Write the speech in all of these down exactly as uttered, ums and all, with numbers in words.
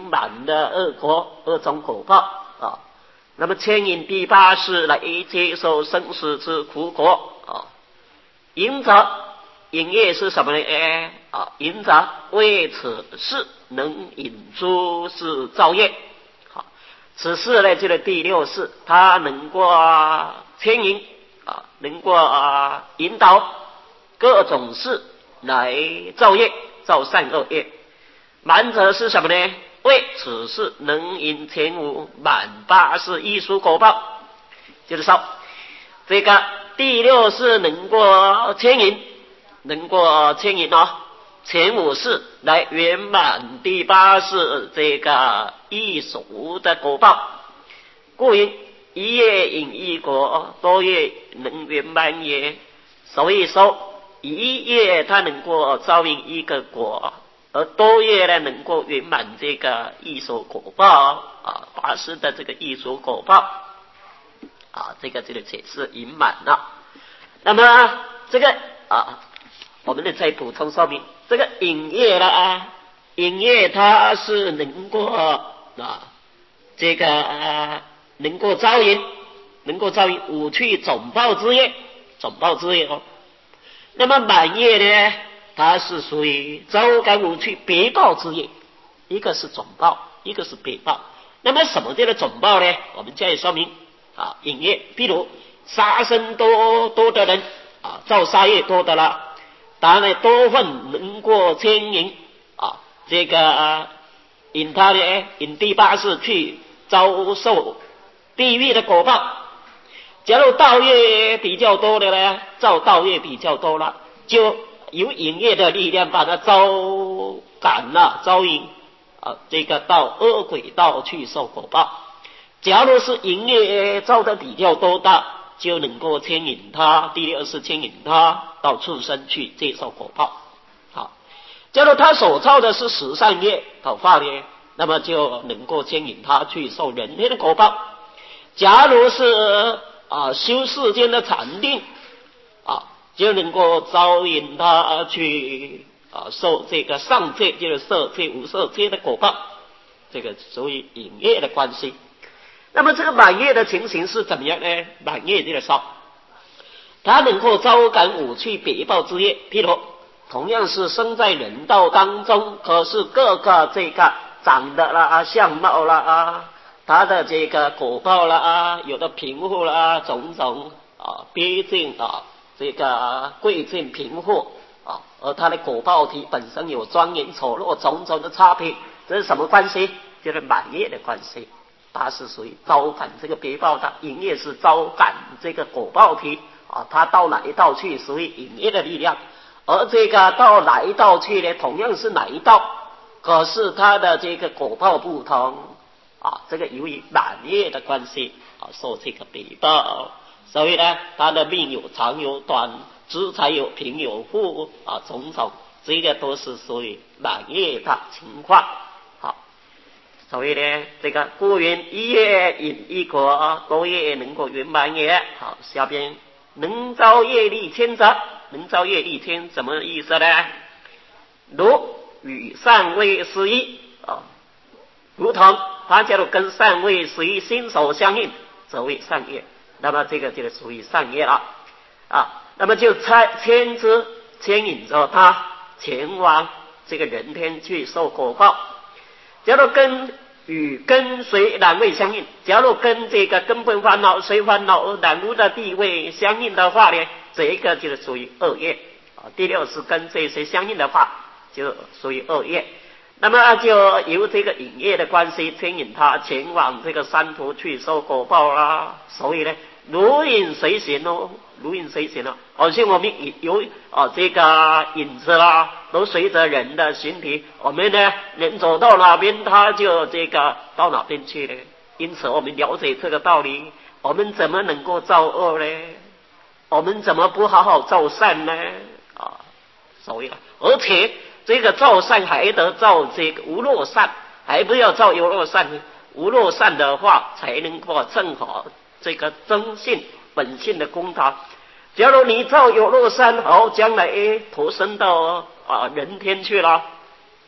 满的恶果恶种果报啊。那么牵引第八世来接受生死之苦果啊。引者引业是什么呢？哎啊，引者为此事能引诸事造业。好，此事呢就是第六世，它能够牵引啊，能够啊引导各种事来造业，造善恶业。满者是什么呢？为此事能引前五满八世艺术果报，就是说这个第六世能够牵引，能够牵引哦前五世来圆满第八世这个艺术的果报，故因一业引一果，多业能圆满也。所以说一业它能够造引一个果，而多业呢能够圆满这个艺术果报啊，八世的这个艺术果报啊，这个这个解释圆满了。那么这个啊，我们再补充说明，这个引业了啊，引业它是能够啊，这个啊能够招引，能够招引五趣总报之业，总报之业哦。那么满业呢，它是属于招感五趣别报之业，一个是总报，一个是别报。那么什么叫做总报呢？我们加以说明啊，引业，譬如杀生多多的人啊，造杀业多的了，当然多份能够牵引啊，这个、啊、引他呢，引第八世去遭受地狱的果报。假如道业比较多的呢，造道业比较多了，就有引业的力量把它招赶了，招引啊，这个到恶鬼道去受果报。假如是引业造的比较多的，就能够牵引他，第二是牵引他到畜生去接受果报。好，假如他所造的是十善业讨化业，那么就能够牵引他去受人天的果报。假如是啊修世间的禅定啊，就能够招引他去啊受这个上界，就是色界无色界的果报。这个属于引业的关系。那么这个满业的情形是怎么样呢？满业这个说，它能够招感五趣别报之业。譬如同样是生在人道当中，可是各个这个长得啦、相貌啦啊，他的这个果报啦啊，有的贫富啦啊，种种啊，卑贱啊，这个贵贱贫富啊，而他的果报体本身有庄严丑陋种种的差别，这是什么关系？就是满业的关系。它是属于招感这个别报的，引业是招感这个果报体啊，它到来到去属于引业的力量。而这个到来到去呢，同样是来到，可是它的这个果报不同啊，这个由于满业的关系啊，受这个别报。所以呢，它的命有长有短，资财有贫有富啊，种种这个都是属于满业的情况。所以呢，这个故云一业引一果，多业能够圆满也。好，下边能招业力天者，能招业力天什么意思呢？如与善位是一啊，如同它假如跟善位是一心手相应，则为善业。那么这个就属于善业了啊。那么就牵之牵引着他前往这个人天去受果报。假如跟与跟随两位相应，假如跟这个根本烦恼随烦恼两无的地位相应的话呢，这个就是属于恶业啊。第六是跟这些相应的话，就属于恶业。那么就由这个引业的关系牵引他前往这个山途去受果报啦。所以呢，如影随形哦，如影随形哦，好像我们有啊这个影子啦，都随着人的形体，我们呢人走到哪边，他就这个到哪边去呢？因此，我们了解这个道理，我们怎么能够造恶呢？我们怎么不好好造善呢？啊，所以啊，而且这个造善还得造这个无漏善，还不要造有漏善呢。无漏善的话，才能够正好这个真性本性的功德。假如你造有漏善，好，将来投生到啊人天去了，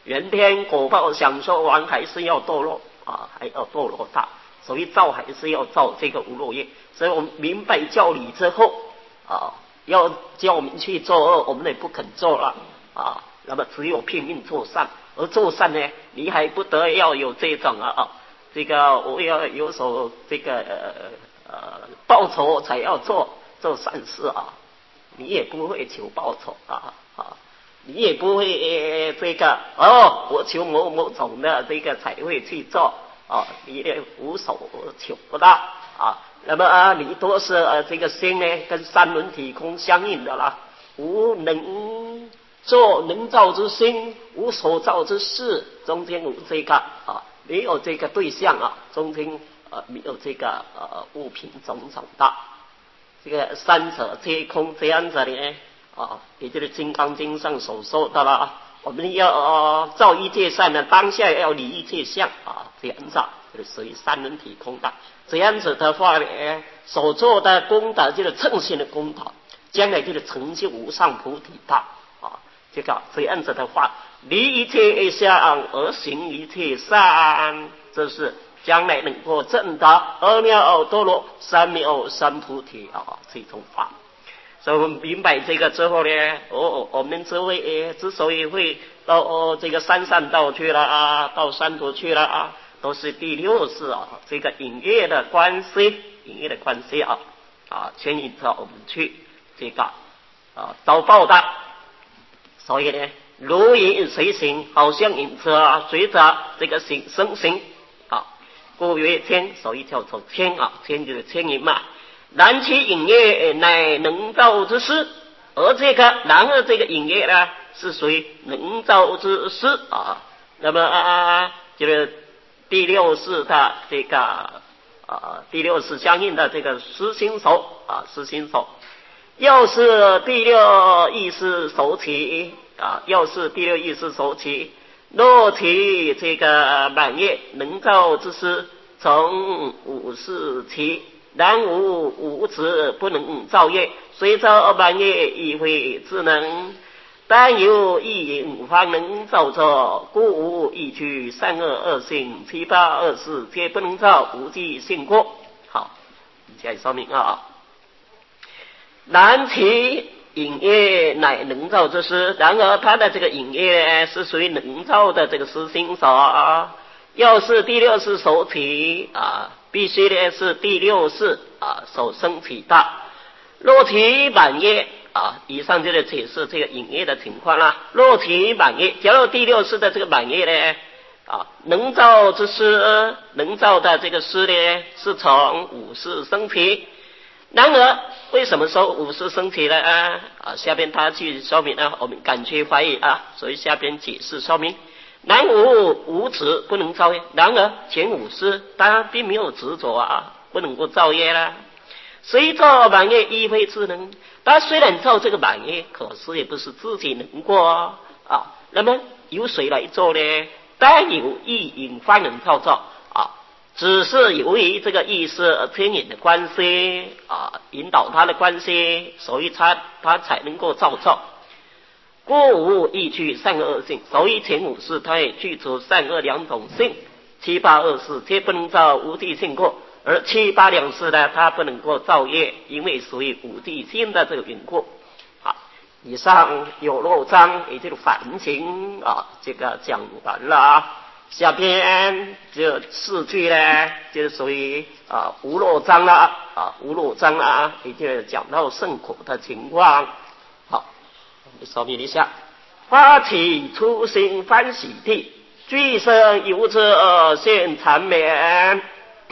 原天果报享受完还是要堕落啊，还要堕落大，所以造还是要造这个无漏业。所以我们明白教理之后啊，要叫我们去做恶，我们也不肯做了啊。那么只有拼命做善，而做善呢，你还不得要有这种啊啊，这个我要有所这个呃呃报酬才要做做善事啊，你也不会求报酬啊啊。你也不会、呃、这个哦，我求某某种的这个才会去做啊，你也无所求不到啊。那么啊，你都是呃这个心呢，跟三轮体空相应的啦，无能做能造之心，无所造之事，中间无这个啊，没有这个对象啊，中间呃没有这个呃物品种种的，这个三者皆空这样子呢。啊，也就是《金刚经》上所说的了。我们要、呃、造一切善呢，当下要离一切相啊，这样子就是属于三轮体空的。这样子的话呢，所做的功德就是称心的功德，将来就是成就无上菩提道啊。这个这样子的话，离一切相而行一切善，这是将来能够证得二妙多罗三藐三菩提啊这种法。所以我们明白这个之后呢，哦，我们之为之所以会到、哦、这个山上道去了啊，到山途去了啊，都是第六世啊，这个引业的关系，引业的关系啊，啊，牵引着我们去这个啊遭报的。所以呢，如影随形，好像影子啊，随着这个形生形啊，故曰牵，所以叫做牵啊，牵就是牵引嘛。然其引业乃能造之事，而这个然而这个引业呢，是属于能造之事啊。那么啊，就是第六世的这个啊，第六世相应的这个实心手啊，实心手，又是第六意识手起啊，又是第六意识手起，若其这个满业能造之事，从五世起。然无无此不能造业，虽造满业亦非自能，但有一因方能造作，故无一去善恶二性七八二四皆不能造，无记性过。好，加以说明啊。然其引业乃能造之事，然而他的这个引业是属于能造的这个实心所啊，要是第六识所起啊。必须呢是第六世啊所生起的，若其满业啊，以上就是解释这个引业的情况啦。若其满业，假如第六世的这个满业呢啊，能造之事，能造的这个事呢，是从五世生起。然而，为什么说五世生起呢？啊，下边他去说明呢，我们赶去翻译啊，所以下边解释说明。然无无执不能造业，然而前五世他并没有执着啊，不能够造业啦。虽造满业亦非自能，他虽然造这个满业，可是也不是自己能过啊。啊那么由谁来做呢？但有意引方能造造啊，只是由于这个意识牵引的关系啊，引导他的关系，所以他他才能够造造。故无意去善恶二性，所以前五世他也去除善恶两种性，七八二世皆不能造无记性过，而七八两世呢，他不能够造业，因为属于无记性的这个缘故。好，以上有漏章也就是反情啊，这个讲完了啊。下边这四句呢，就是属于啊无漏章了啊，无漏章啊，也就是讲到圣苦的情况。说明一下，发起初心欢喜地，俱生由此现缠绵。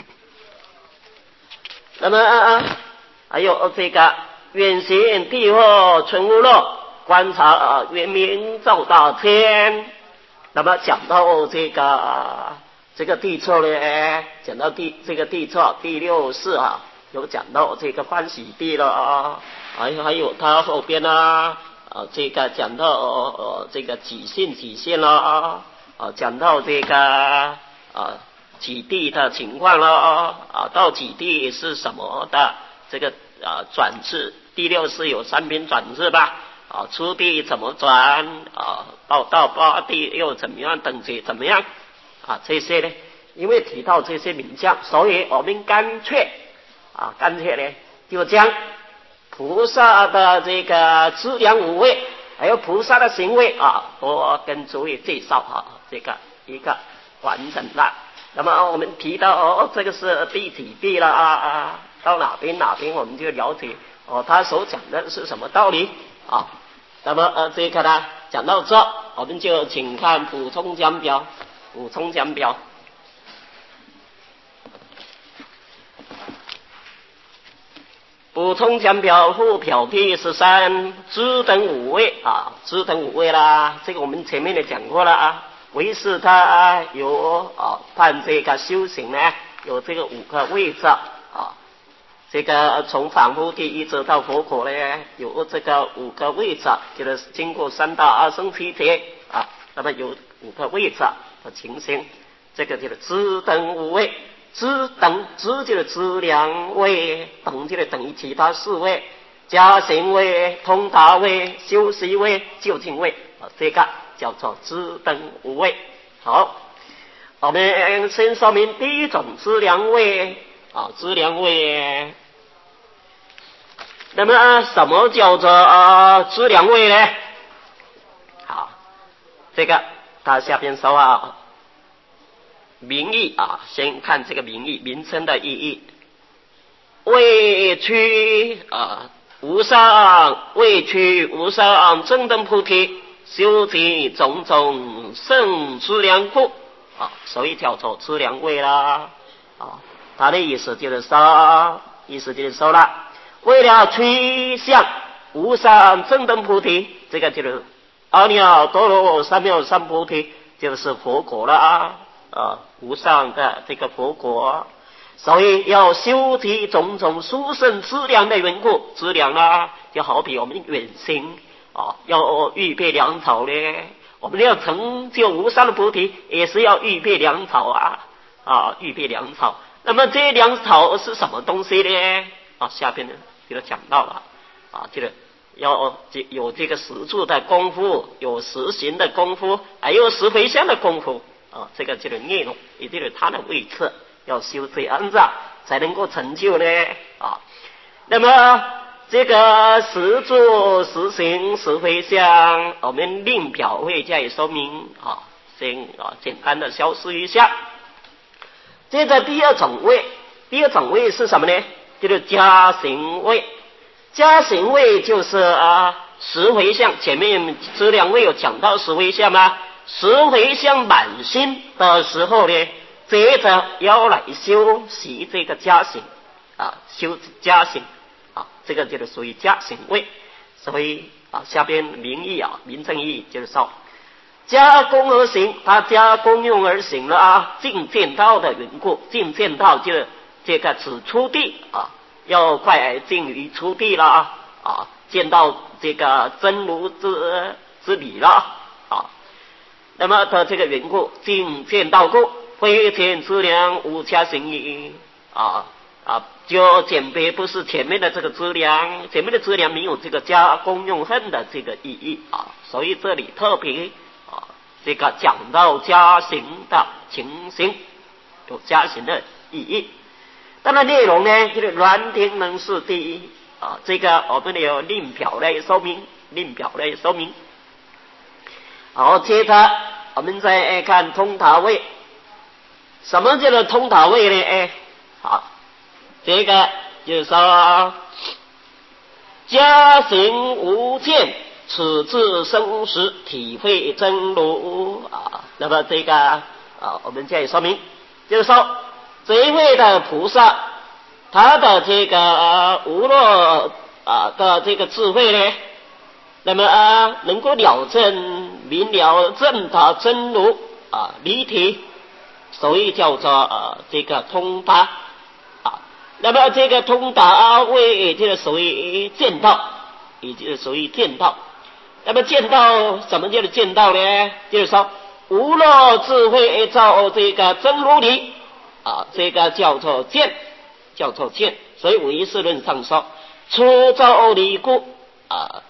那么还有这个远行地或存无漏，观察圆明照大天。那么讲到这个这个地错呢，讲到地这个地错第六世啊，有讲到这个欢喜地了啊，还有还有他后边啊。啊，这个讲到呃这个几线几线了啊，啊讲到这个啊几地的情况了啊，啊到几地是什么的这个啊转世，第六世有三品转世吧， 啊，初地怎么转啊，到到八地又怎么样，等级怎么样啊？这些呢，因为提到这些名将，所以我们干脆啊，干脆呢就将菩萨的这个资粮五味，还有菩萨的行为啊，多跟诸位介绍啊，这个一个完整的。那么我们提到哦，这个是第几地了啊啊，到哪边哪边我们就了解哦，他所讲的是什么道理啊？那么呃，这个呢讲到这，我们就请看补充讲表，补充讲表。补充讲表附表第十三，支等五位啊，支等五位啦，这个我们前面也讲过了啊。唯是他有啊，判这个修行呢，有这个五个位置啊。这个从反复地一直到佛果呢，有这个五个位置，就是经过三大二生七劫啊，那么有五个位置的情形，这个就是支等五位。支等支就是资粮位，等就是等于其他四位，加行位、通达位、修习位、究竟位啊，这个叫做支等五位。好，我们先说明第一种资粮位啊，资粮位。那么什么叫做啊资粮位呢？好，这个他下边说啊。名义啊，先看这个名义名称的意义。为趋啊无上，为趋无上正等菩提，修集种种圣资粮故啊，所以叫做资粮位啦啊。他的意思就是说，意思就是说了，为了趋向无上正等菩提，这个就是阿耨多罗三藐三菩提，就是佛果了啊。啊，无上的这个佛果，所以要修集种种殊胜资粮的缘故，资粮啊，就好比我们远行啊，要预备粮草呢。我们要成就无上的菩提，也是要预备粮草啊啊，预备粮草。那么这些粮草是什么东西呢？啊，下边呢就讲到了啊，这个要有这个实住的功夫，有实行的功夫，还有实回向的功夫。啊，这个就是内容，也就是它的位置，要修这样子才能够成就呢啊。那么这个实住、实行、实回向，我们另表会加以说明啊，先啊简单的消失一下。接着第二种位，第二种位是什么呢？就是加行位。加行位就是啊实回向，前面这两位有讲到实回向吗？实回向满心的时候呢，接着要来修习这个加行啊，修加行啊，这个就是属于加行位。所以啊，下边名义啊，名称义就是说，加功而行，它加功用而行了啊，进见道的缘故，进见道就是这个指出地啊，要快进于出地了啊，啊，见到这个真如之之理了啊。那么的这个缘故，进见道故，非见资粮无加行义啊啊，就简别不是前面的这个资粮，前面的资粮没有这个加功用恨的这个意义啊，所以这里特别啊这个讲到加行的情形，有加行的意义。当然内容呢，就是软天能是第一啊，这个我们有另表来说明，另表来说明。好，接着我们再看通达位。什么叫做通达位呢？哎，好，这个就是说，加行无见，此自生时体会真如啊。那么这个啊，我们加以说明，就是说这一位的菩萨，他的这个、啊、无漏啊的这个智慧呢，那么啊能够了证明了正达真如啊离体，所以叫做啊这个通达啊。那么这个通达位就是属于见道，也就是属于见道。那么见道什么叫做见道呢？就是说无漏智慧照这个真如理啊，这个叫做见，叫做见。所以唯识论上说，初照理故啊，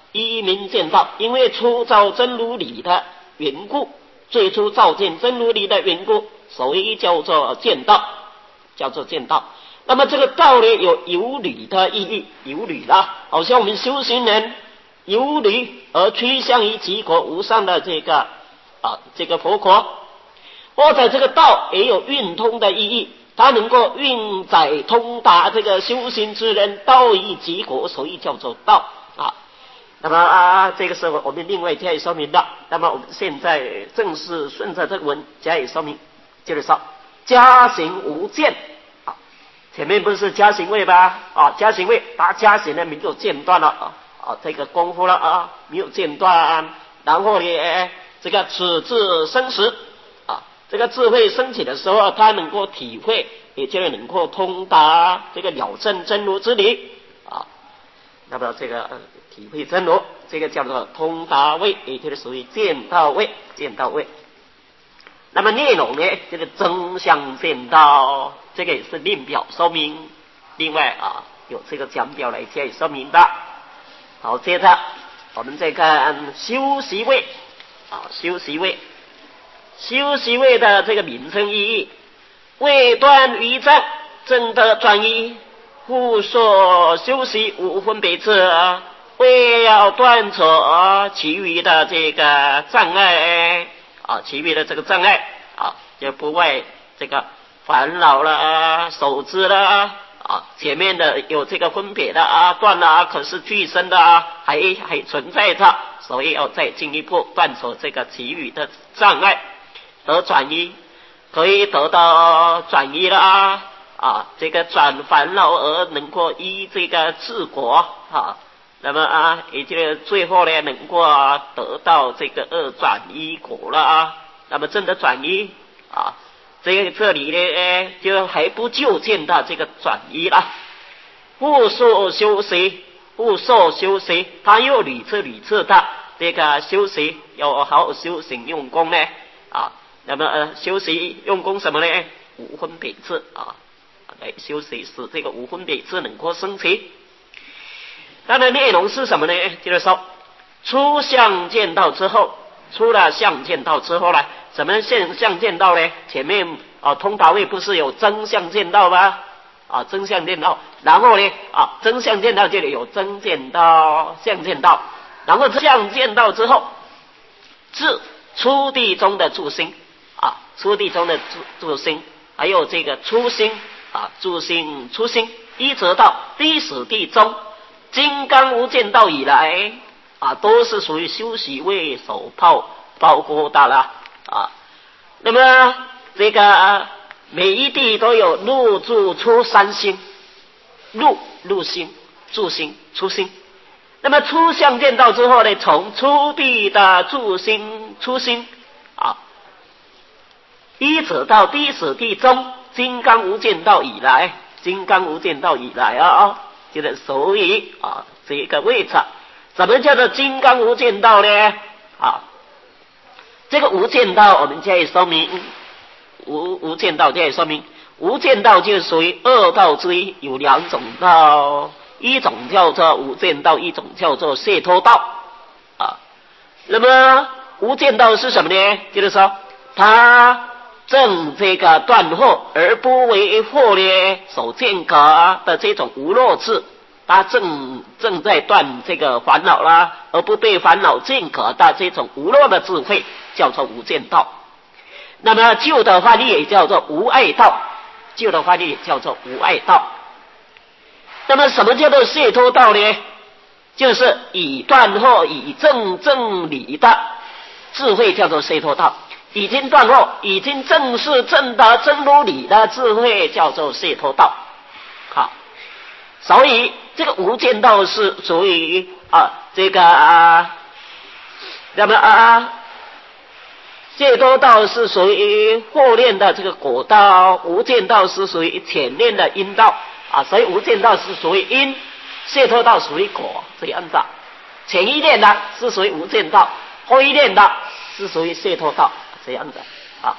一名见道，因为初造真如理的缘故，最初造见真如理的缘故，所以叫做见道，叫做见道。那么这个道呢，有有理的意义，有理的，好像我们修行人有理而趋向于极果无上的这个啊这个佛果，或者这个道也有运通的意义，它能够运载通达这个修行之人道于极果，所以叫做道啊。那么啊，这个是我们另外加以说明的。那么我们现在正式顺着这个文加以说明，接着说加行无间啊，前面不是加行位吧？啊，加行位把加行呢没有间断了啊啊，这个功夫了啊，没有间断。然后呢，这个此智生时啊，这个智慧升起的时候，他能够体会，也就是能够通达这个了证真如之理啊。那么这个、呃、体会真如，这个叫做通达位，也就是属于见道位，见道位。那么内容呢，这个真相见道，这个也是另表说明，另外啊有这个讲表来加以说明的。好，接着我们再看修习位啊，修习位，修习位的这个名称意义，位断于正，正的转移，复说修习无分别智，为要断除其余的这个障碍啊，其余的这个障碍啊，就不外这个烦恼了、手知了啊，前面的有这个分别的啊，断了啊，可是具身的啊，还还存在着，所以要再进一步断除这个其余的障碍，得转移，可以得到转移了啊。啊，这个转烦恼而能够依这个治果啊，那么啊，也就最后呢，能够、啊、得到这个二转一果了啊。那么真的转移啊，这这里呢，就还不就见到这个转移了。复受修习，复受修习，他又屡次屡次的这个修习，要好好修行用功呢啊。那么、呃、修习用功什么呢？无分别智啊。来修习使这个无分别智能够升起。它的内容是什么呢？就是说，出相见道之后，出了相见道之后呢，什么现相见道呢？前面啊通达位不是有真相见道吗？啊，真相见道，然后呢啊真相见道这里有真见道、相见道，然后相见道之后，至初地中的住心啊，初地中的住住心，还有这个初心。啊，住心初心，一直到第十地中金刚无间道以来啊，都是属于修习位所包包括的了啊。那么这个每一地都有入住出三心，入入心、住心、出心。那么出相见道之后呢，从初地的住心、出心啊，一直到第十地中。金刚无间道以来，金刚无间道以来啊，就是所以啊这个位置，怎么叫做金刚无间道呢？啊，这个无间道我们加以说明，无无间道加以说明，无间道就是属于二道之一，有两种道，一种叫做无间道，一种叫做解脱道啊。那么无间道是什么呢？就是说它正这个断惑而不为惑呢所间隔的这种无漏智，他正正在断这个烦恼啦，而不被烦恼间隔的这种无漏的智慧，叫做无间道。那么旧的翻译也叫做无碍道，旧的翻译也叫做无碍道。那么什么叫做解脱道呢？就是以断惑以正正理的智慧叫做解脱道。已经断惑，已经正式证得真如理的智慧叫做解脱道。好，所以这个无间道是属于啊这个啊，那么啊解脱道是属于后练的这个果道，无间道是属于前练的因道啊，所以无间道是属于因，解脱道属于果，这样子。前一练的是属于无间道，后一练的是属于解脱道。这样的啊，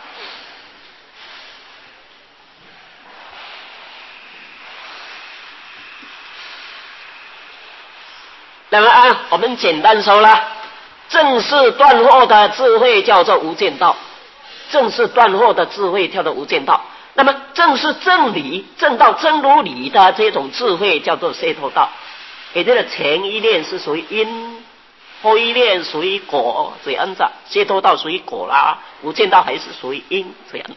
那么啊，我们简单说了，正是断惑的智慧叫做无间道，正是断惑的智慧叫做无间道。那么正是正理正道真如理的这种智慧叫做解脱道，也就是前一念是属于因，后一念属于果，这样子。解脱道属于果啦，无间道还是属于因，这样子。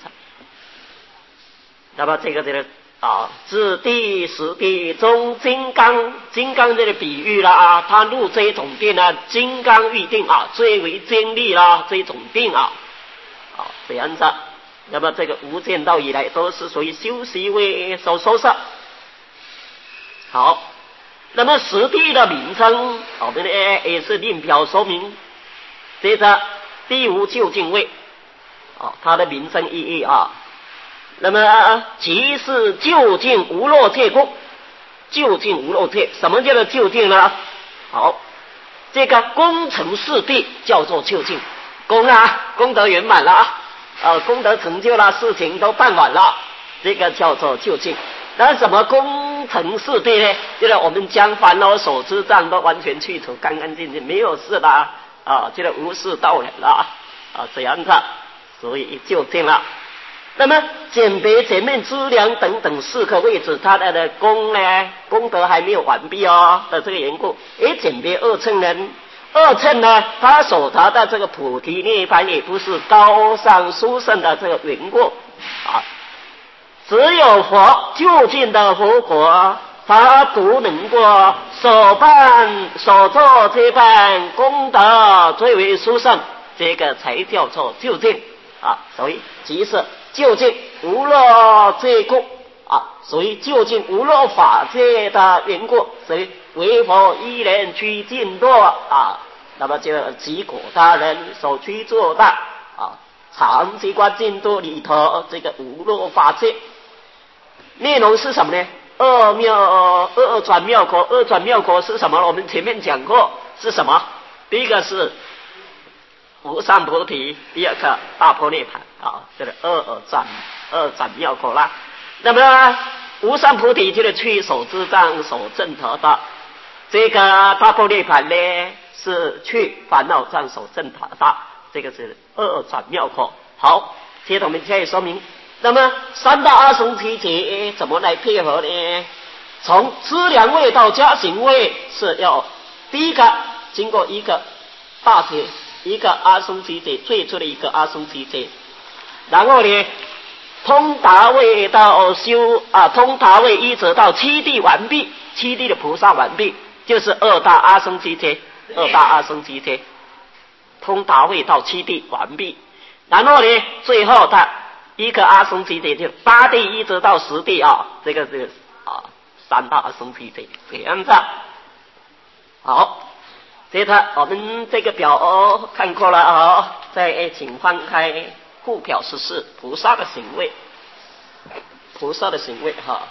那么这个这个啊，指地实地中金刚，金刚这个比喻啦啊，它入这种定啊，金刚喻定啊，最为坚利啦这种定啊，啊这样子。那么这个无间道以来都是属于修习为所说上。好，那么实地的名称，我们呢也是另表说明。接着第五究竟位，啊，它的名称意义啊。那么即是究竟无漏界功，究竟无漏界，什么叫做究竟呢？好，这个功成事毕叫做究竟，功啊，功德圆满了啊。呃，功德成就了，事情都办完了，这个叫做究竟。那什么功成事毕呢？就是我们将烦恼所知障都完全去除，干干净净，没有事了啊，这个无事到人了啊，这样子，所以究竟了。那么简别前面资粮等等四个位置，它的功呢，功德还没有完毕哦的这个缘故，也简别二乘人。二乘呢，他所达的这个菩提涅槃也不是高尚殊胜的这个缘故啊，只有佛究竟的佛果，他独能够所办所做这般功德最为殊胜，这个才叫做究竟啊。所以即是究竟无漏界故啊，所以究竟无漏法界的缘故，所以为佛一人去尽落啊，那么就结果大人所去做的啊，长机关净土里头这个无漏法界内容是什么呢？二妙二转妙果，二转妙果是什么？我们前面讲过是什么？第一个是无上菩提，第二个大般涅槃啊，这个二转二转妙果啦。那么无上菩提就是去所知障所证得的，这个大般涅槃呢是去烦恼障所证得的，这个是二转妙果。好，接着我们现在说明，那么三大阿僧祇劫怎么来配合呢？从资粮位到加行位是要第一个经过一个大劫，一个阿僧祇劫，最初的一个阿僧祇劫，然后呢通达位到修啊，通达位一直到七地完毕，七地的菩萨完毕，就是二大阿僧祇劫，二大阿僧祇劫，通达位到七地完毕，然后呢最后的一个阿僧祇劫就八地一直到十地啊，这个是啊三大阿僧祇劫这样子。好，接着我们这个表看过了啊，再请翻开附表十四，菩萨的行为，菩萨的行为哈。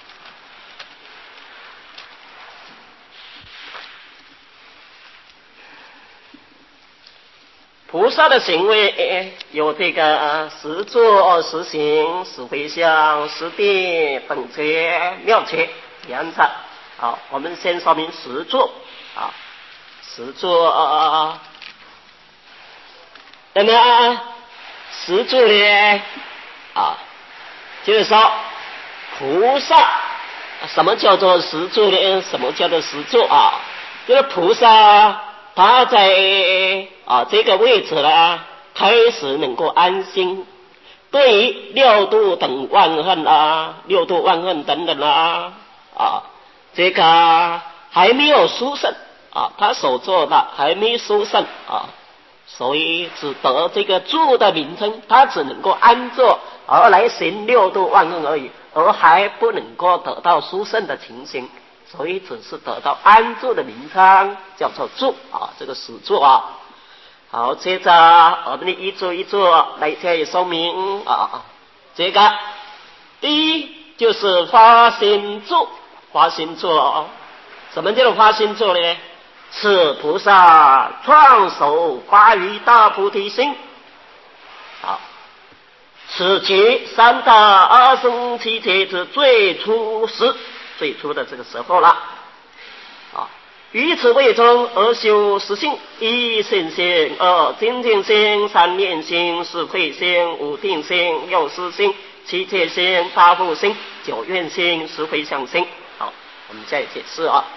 菩萨的行为有这个实作、实行、实回向、实地等觉妙觉这样子。好，我们先说明实作啊，实作啊。那么实作呢啊，就是说菩萨什么叫做实作呢？什么叫做实作啊？就是菩萨他在啊这个位置呢，开始能够安心，对于六度等万恨啊，六度万恨等等啊啊，这个还没有殊胜啊，他所做的还没殊胜啊，所以只得这个住的名称，他只能够安坐而来行六度万恨而已，而还不能够得到殊胜的情形，所以只是得到安住的名称，叫做住啊，这个实住啊。好，接着我们的一住一住来加以说明啊。这个第一就是发心住，发心住，什么叫做发心住呢？是菩萨创手发于大菩提心。好，此即三大阿僧祇劫之最初时，最初的这个时候了啊。 于此为中而修十性：一信心，二精进心，三念心，四慧心，五定心，六思心，七戒心，八福心，九愿心，十回向心。好，我们再解释啊。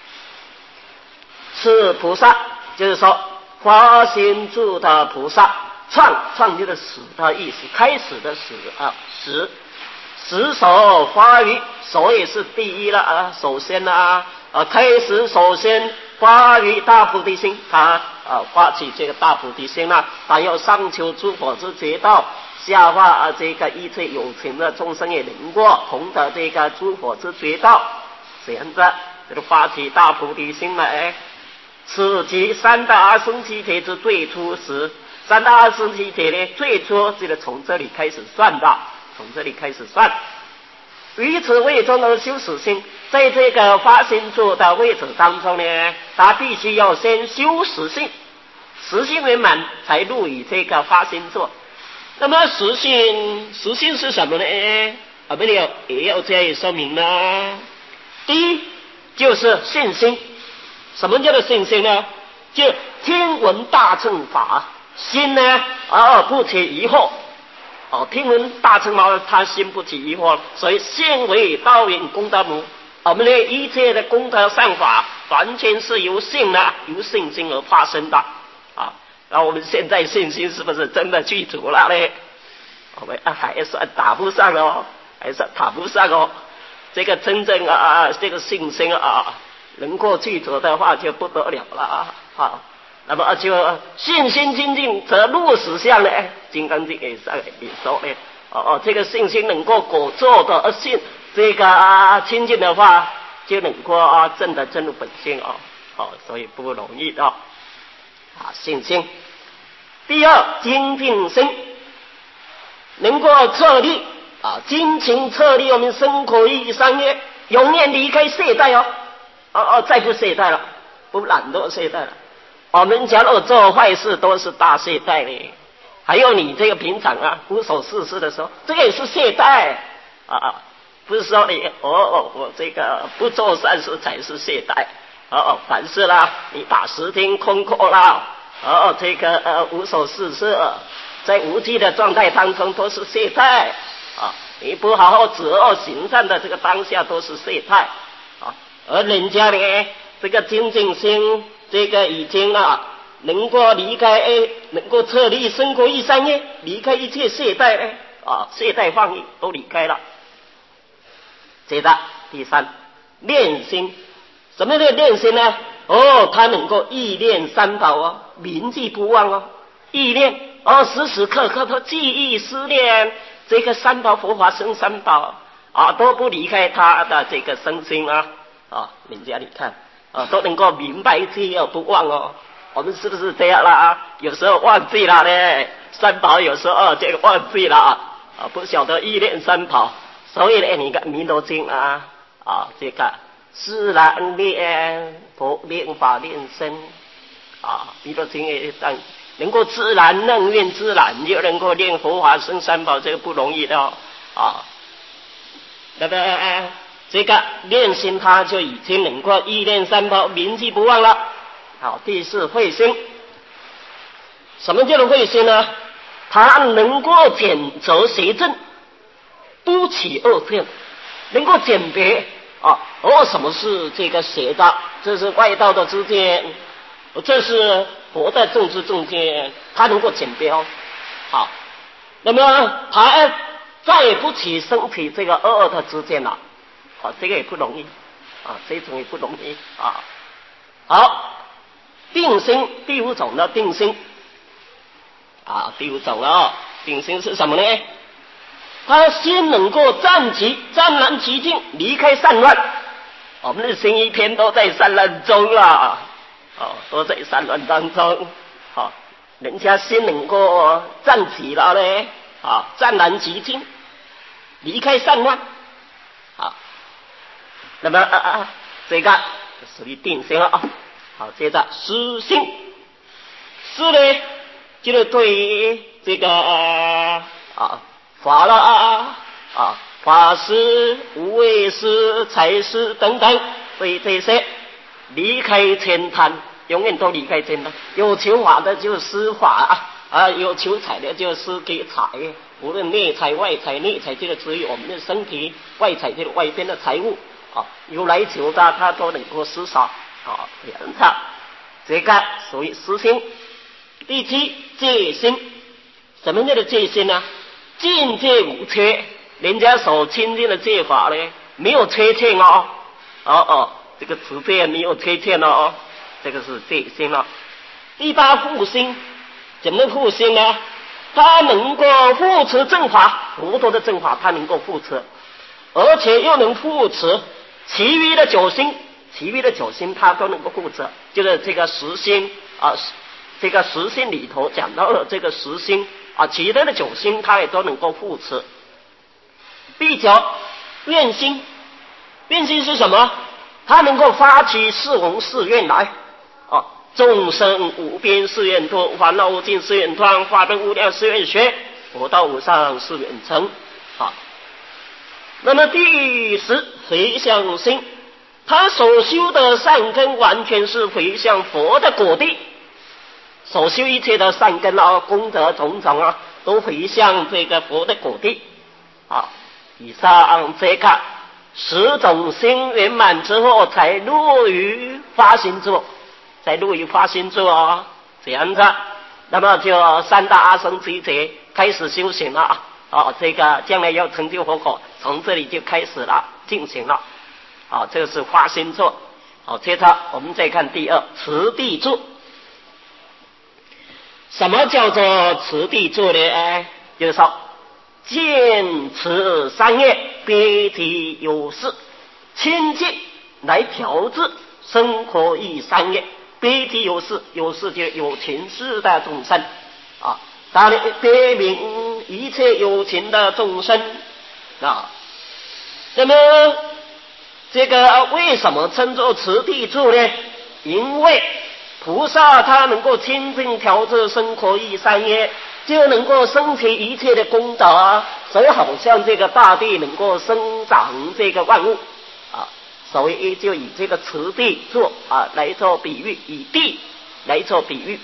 是菩萨，就是说发心住的菩萨，创创就是始的意思，开始的始啊，始始首发于，首也是第一了啊，首先啊。啊，开始首先发于大菩提心，他啊发起这个大菩提心啊，他要上求诸佛之觉道，下化啊这个一切有情的众生也能够同得这个诸佛之觉道，这样子这个发起大菩提心来，此即三大阿僧祇劫之最初时。三大阿僧祇劫呢，最初这个从这里开始算的，从这里开始算。于此为中而修十心，在这个发心住的位置当中呢，他必须要先修十心，十心圆满才入于这个发心住。那么十心，十心是什么呢？我们也也要加以说明呢。第一就是信心。什么叫做信心呢？就听闻大乘法，心呢而不起疑惑。哦，听闻大乘法，他心不起疑惑，所以现为道源功德母。我们的一切的功德善法，完全是由信呢，由信心而发生的啊。那我们现在信心是不是真的具足了呢？我们还算打不上哦，还算打不上哦。这个真正啊，这个信心啊，能够具足的话，就不得了了啊。好。那么就信心精进则入实相呢，金刚经也上也说呢，哦哦，这个信心能够果做的，而信这个啊亲近的话，就能够啊真的真入本性哦，哦，所以不容易的啊信心。第二，精进心，能够策立啊精勤策立我们生活意三业，永远离开懈怠哦，哦哦，再不懈怠了，不懒惰懈怠了。我们假如做坏事都是大懈怠呢，还有你这个平常啊无所事事的时候，这个也是懈怠啊，不是说你哦哦我这个不做善事才是懈怠哦，凡事啦你把时间空过啦哦，这个呃无所事事，在无记的状态当中都是懈怠啊，你不好好止恶行善的这个当下都是懈怠啊，而人家呢这个精进心。这个已经啊，能够离开，能够彻立生活一三业，离开一切懈怠呢，啊，懈怠放逸都离开了。接着第三，练心，什么叫练心呢？哦，他能够忆念三宝哦，铭记不忘哦，忆念哦，时时刻刻都记忆思念这个三宝佛法僧三宝啊，都不离开他的这个身心啊，啊，人家你看。啊，都能够明白记而不忘哦。我们是不是这样啦？啊，有时候忘记了呢，三宝有时候这个忘记了啊，不晓得依念三宝，所以呢，你看弥陀经啊，啊，这个自然念佛念法念身啊，弥陀经也当能够自然能念自然，就能够念佛法僧三宝，这个不容易的哦啊，那么。这个练心他就已经能够忆念三宝，铭记不忘了。好，第四慧心，什么叫做慧心呢？他能够检责邪正，不起恶见，能够鉴别啊，哦，什么是这个邪道，这是外道的知见，这是佛的正知正见，他能够鉴别哦。好，那么他再也不起升起这个恶的知见了。啊，这个也不容易啊，这种也不容易啊。好，定心，第五种的定心啊，第五种了哦，定心是什么呢？他心能够暂即湛然其境，离开散乱。我们的心一天都在散乱中啊，哦，都在散乱当中。好、啊，人家心能够暂起了呢，啊，湛然其境，离开散乱。好。那么啊啊，这个属于定心了啊。好，接着思心，思呢，就是对于这个啊法了啊啊法师、无畏师、财师等等，对这些离开钱贪，永远都离开钱贪。有求法的就施法啊，有求财的就施给财。无论内财外财，内财就是至于我们的身体，外财就是外边的财物啊。有来求的，他都能够施舍啊，这样子。这个属于实心。第七，戒心。什么叫做戒心呢？境界无缺，人家所亲近的戒法呢，没有缺陷哦。哦哦，这个持戒没有缺陷哦，这个是戒心了。第八，护心。怎么护心呢？他能够护持正法，佛陀的正法他能够护持，而且又能护持其余的九心，其余的九心他都能够护持，就是这个十心啊，这个十心里头讲到了这个十心啊，其他的九心他也都能够护持。第九，愿心。愿心是什么？他能够发起四弘誓愿来啊。众生无边誓愿度，烦恼无尽誓愿断，法门无量誓愿学，佛道无上誓愿成啊。那么第十，回向心。他所修的善根完全是回向佛的果地，所修一切的善根啊，功德种种啊，都回向这个佛的果地啊。以上这个十种心圆满之后，才入于发心座。在入于发心座哦，这样子，那么就三大阿僧祇劫开始修行了啊，这个将来要成就佛果，从这里就开始了进行了啊，这个是发心座。好，接着我们再看第二，持地座。什么叫做持地座呢？就是说坚持三业，别提有事，清净来调制生活于三业。别提有事，有事就有情事的众生啊，当然别名一切有情的众生啊。那么这个为什么称作持地座呢？因为菩萨他能够清净调制生活于三业，就能够升起一切的功德，所以好像这个大地能够生长这个万物啊。所以就以这个持地座啊来做比喻，以地来做比喻。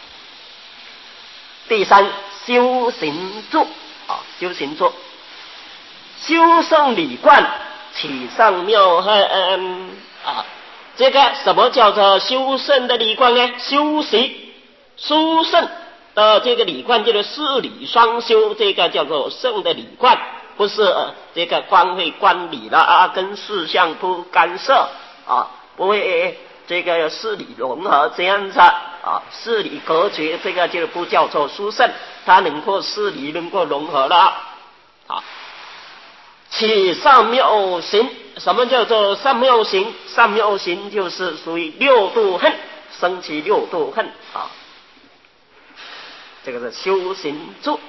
第三，修行座啊，修行座，修圣理观，起上妙恨啊。这个什么叫做修圣的理观呢？修习殊胜的这个理观，就是四理双修，这个叫做圣的理观。不是、呃、这个官会观理了啊，跟事项不干涉啊，不会、呃、这个事理融合这样子啊，事理隔绝，这个就不叫做殊胜，它能够事理能够融合了啊。起上妙行，什么叫做上妙行？上妙行就是属于六度恨，升起六度恨啊，这个是修行住。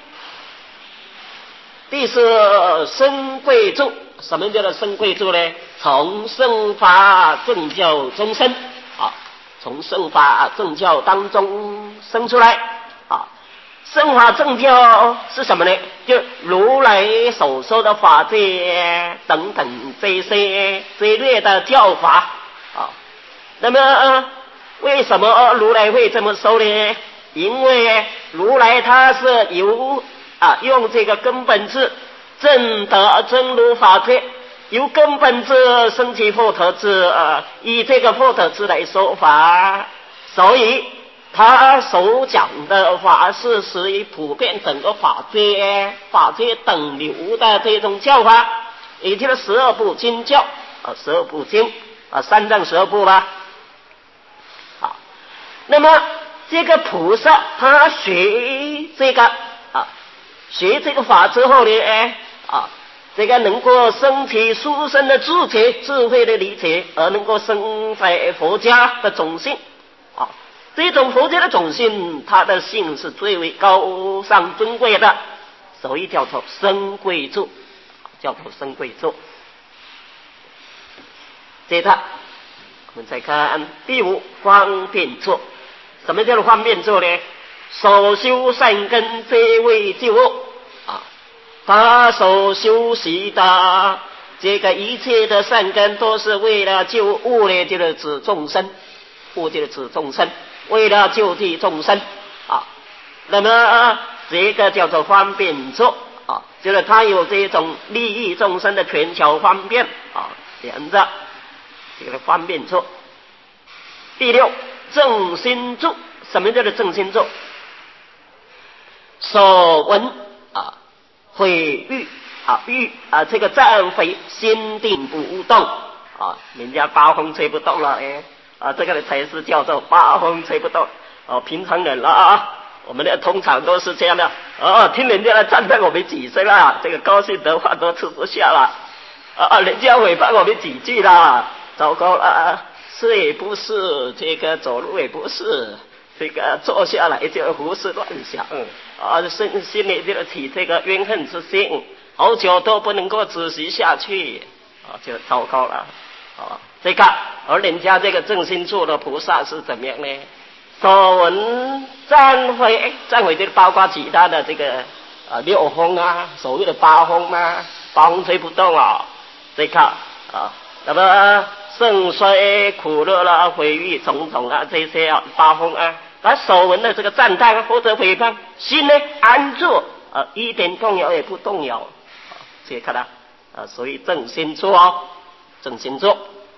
第四，生贵住。什么叫做生贵住呢？从圣法正教中生啊，从圣法正教当中生出来啊。圣法正教是什么呢？就如来所说的法界等等这些这类的教法啊。那么、呃、为什么如来会这么说呢？因为如来他是由啊，用这个根本智正得真如法界，由根本智升起佛陀智，呃，以这个佛陀智来说法，所以他所讲的法是属于普遍整个法界法界等流的这种教法，也就是十二部经教啊，十二部经啊，三藏十二部啦。好，那么这个菩萨他学这个啊。学这个法之后呢，哎啊，这个能够升起殊胜的智觉、智慧的理解，而能够生在佛家的种性啊。这种佛家的种性，它的性是最为高尚尊贵的，所以叫做生贵住，叫做生贵住。接着我们再看第五，方便住。什么叫做方便住呢？所修善根皆为救恶啊，他所修习的这个一切的善根都是为了救物呢，就是指众生，物就是指众生，为了救济众生啊。那么这个叫做方便作啊，就是它有这种利益众生的权巧方便啊，连着这个方便作。第六，正心助。什么叫做正心助？所闻啊，毁誉啊，欲啊，这个赞毁心定不动啊，人家八风吹不动了，哎啊，这个才是叫做八风吹不动哦。平常人了啊，我们的通常都是这样的哦，听人家来赞叹我们几声啦，这个高兴的话都吃不下了啊，人家诽谤我们几句啦，糟糕了，吃也不是，这个走路也不是。这个坐下来就胡思乱想啊，心心里就起这个怨恨之心，好久都不能够仔细下去啊，就糟糕了啊。这个而人家这个正心助的菩萨是怎么样呢？所闻赞毁，赞毁就包括其他的这个啊六风啊，所谓的八风啊，八风吹不动啊，这个啊，那么盛衰苦乐啦、毁誉种种啊，这些啊八风啊。而所闻的这个赞叹或者诽谤，心呢安住啊，一点动摇也不动摇，啊，这看到啊，所以正心助哦，正心助。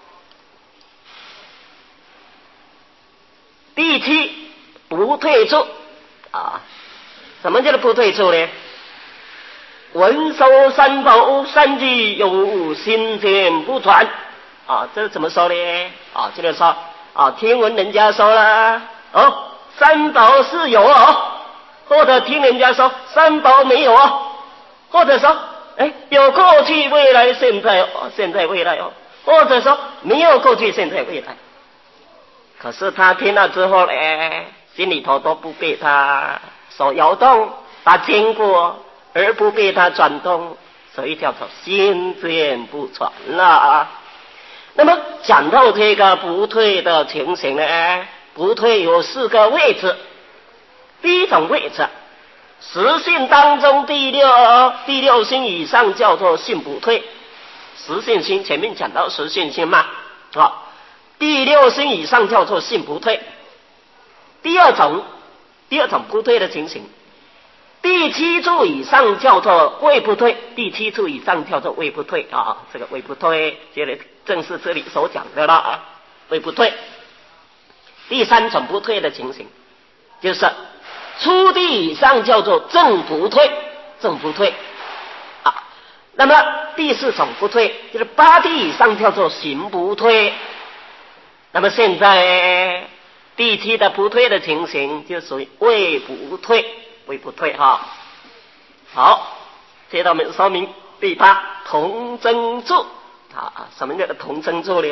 第七，不退助啊，什么叫做不退助呢？闻受三宝三聚有心间不传啊，这怎么说呢？啊，就是说啊，听闻人家说了哦。三宝是有哦，或者听人家说三宝没有哦，或者说哎有过去未来现在哦，现在未来哦，或者说没有过去现在未来。可是他听了之后呢，心里头都不被他所摇动，他经过而不被他转动，所以叫做心间不传了。那么讲到这个不退的情形呢，不退有四个位置。第一种位置，十性当中第六第六性以上叫做性不退。十性心前面讲到十性心嘛，啊，第六性以上叫做性不退。第二种，第二种不退的情形，第七处以上叫做位不退，第七处以上叫做位不退啊，这个位不退，这里正是这里所讲的了啊，位不退。第三种不退的情形，就是初地以上叫做正不退，正不退啊。那么第四种不退，就是八地以上叫做行不退。那么现在第七的不退的情形，就属于位不退，位不退哈。好，接着我们说明第八同增助啊，什么叫做同增助呢？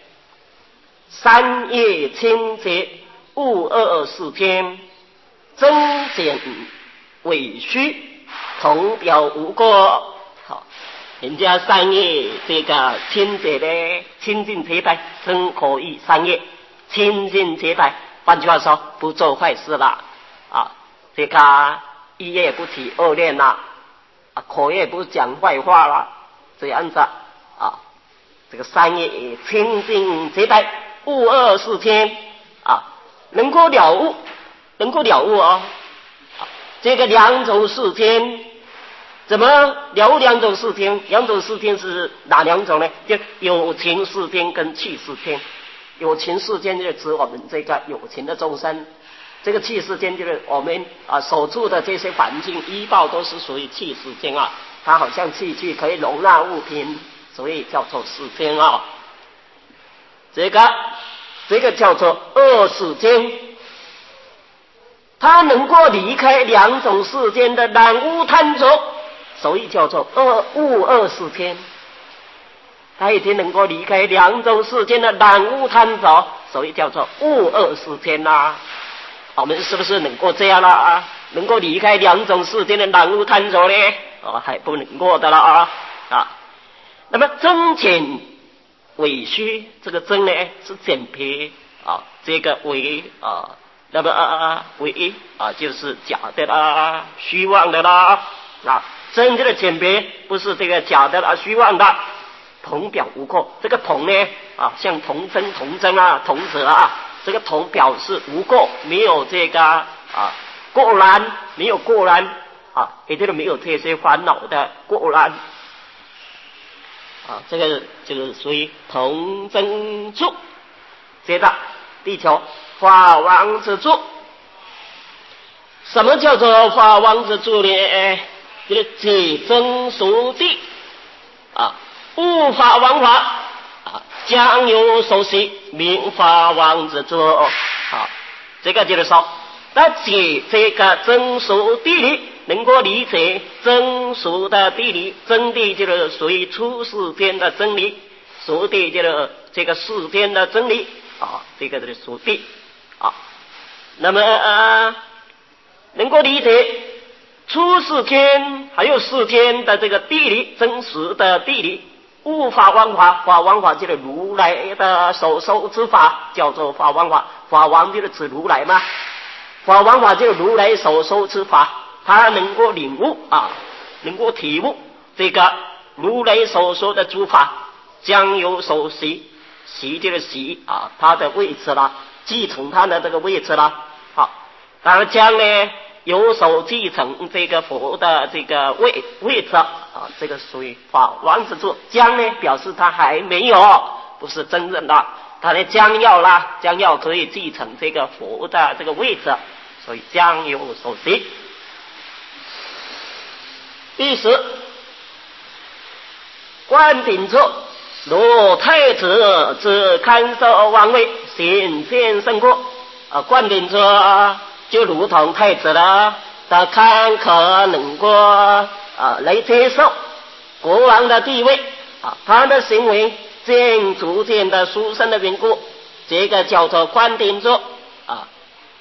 三业清洁，物二四天，增减委虚，同表无过。好，人家三业这个清洁的清净洁白，真可以三业清净洁白。换句话说，不做坏事了啊，这个一业不起恶念了啊，口业不讲坏话了，这样子啊，这个三业清净洁白。悟二四天啊，能够了悟，能够了悟哦。这个两种四天，怎么了悟两种四天？两种四天是哪两种呢？就有情四天跟气四天。有情四天就指我们这个有情的众生，这个气四天就是我们啊所处的这些环境依报都是属于气四天啊，它好像气体可以容纳物品，所以叫做四天啊。这个这个叫做二世间，它能够离开两种世间的染污贪着，所以叫做二物二世间。它已经能够离开两种世间的染污贪着，所以叫做物二世间啦。我们是不是能够这样了啊？能够离开两种世间的染污贪着呢？哦，还不能够的了啊啊！那么增减委虚，这个增呢是减别啊，这个伪啊，那么啊伪啊就是假的啦，虚妄的啦啊，真正的减别不是这个假的啦，虚妄的同表无过。这个同呢啊，像童真、童真啊、童者啊，这个同表示无过，没有这个啊过难，没有过难啊，也就是没有这些烦恼的过难啊。这个这个属于童真处。接着地球法王之住。什么叫做法王之住呢？就是解真熟地啊，悟法王法啊，将有所习，名法王之住啊。这个就是说，那解这个真熟地理，能够理解真熟的地理，真谛就是属于出世间的真理，熟谛就是这个世间的真理啊，这个就是熟谛啊。那么呃。能够理解出世间还有世间的这个地理，真实的地理，悟法王法，法王法就是如来的所受之法，叫做法王法。法王就是指如来嘛，法王法就是如来所受之法，他能够领悟啊，能够体悟这个如来所说的诸法，将有所习，习就是习啊，他的位置啦，继承他的这个位置啦。好，当然将呢有所继承这个佛的这个位位置啊，这个属于法王之住。将呢表示他还没有，不是真正的，他呢将要啦，将要可以继承这个佛的这个位置，所以将有所习。第十，灌顶处，如太子之看守王位，显现圣果啊，灌顶处就如同太子了，他看可能够啊来接受国王的地位啊，他的行为渐逐渐的殊胜的缘故，这个叫做灌顶处啊。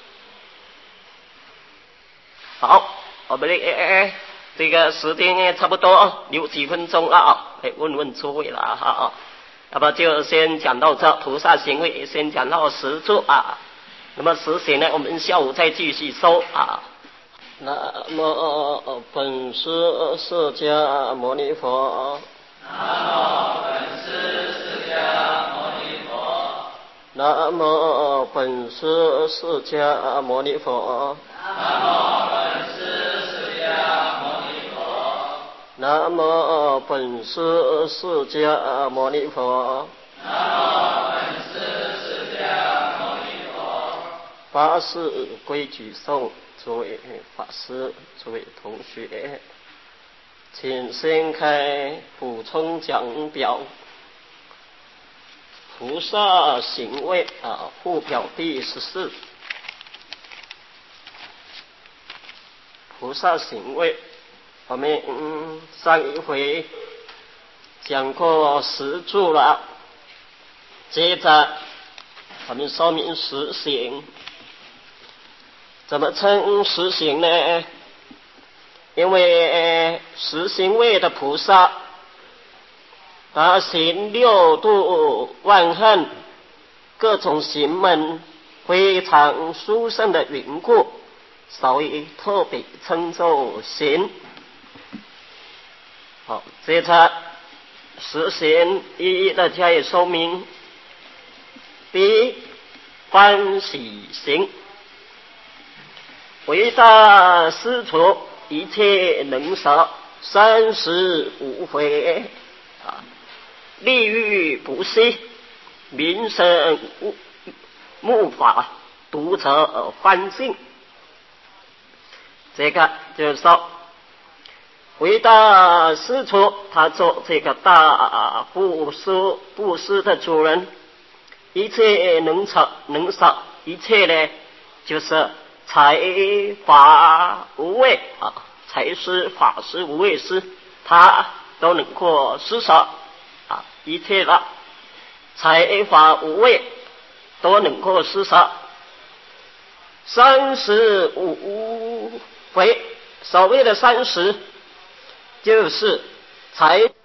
好，我们的这个时间呢差不多有几分钟了啊，来问问诸位了哈啊，那么就先讲到这，菩萨行为先讲到十处啊。那么实行呢，我们下午再继续收啊。南无本师释迦牟尼佛。 南无本师释迦牟尼佛。 南无本师释迦牟尼佛。 南无本师释迦牟尼佛。 南无本师释迦牟尼佛。 南无本师释迦牟尼佛。 法事规矩诵，诸位法师，诸位同学，请先开补充讲表。菩萨行位啊，附表第十四。菩萨行位，我们、嗯、上一回讲过十住了，接着我们说明十行。怎么称十行呢？因为十行位的菩萨，他行六度万恨各种行门非常殊胜的缘故，所以特别称作行。好，接着十行一一的加以说明。第一，欢喜行。为大施主，一切能舍，三十无悔啊，利欲不息，民生木法，独者欢心。这个就是说，为大施主，他做这个大布施布施的主人，一切能舍能舍，一切呢就是财法无畏啊，财施法施无畏施，他都能够施舍啊，一切的财法无畏都能够施舍。三十无悔，所谓的三十就是财